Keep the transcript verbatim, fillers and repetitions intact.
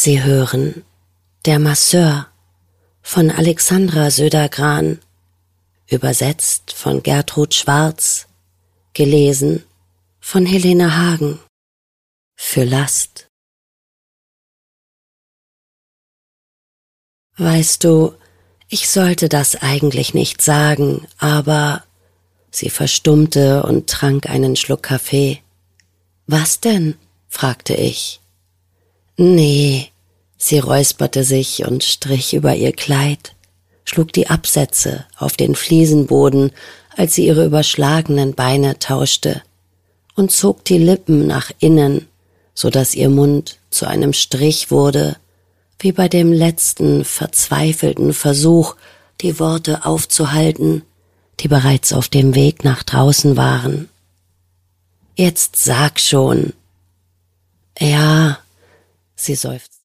Sie hören Der Masseur von Alexandra Södergran, übersetzt von Gertrud Schwarz, gelesen von Helene Hagen. Für Last. Weißt du, ich sollte das eigentlich nicht sagen, aber... Sie verstummte und trank einen Schluck Kaffee. »Was denn?« fragte ich. »Nee«, sie räusperte sich und strich über ihr Kleid, schlug die Absätze auf den Fliesenboden, als sie ihre überschlagenen Beine tauschte, und zog die Lippen nach innen, so dass ihr Mund zu einem Strich wurde, wie bei dem letzten verzweifelten Versuch, die Worte aufzuhalten, die bereits auf dem Weg nach draußen waren. »Jetzt sag schon.« »Ja«, sie seufzte.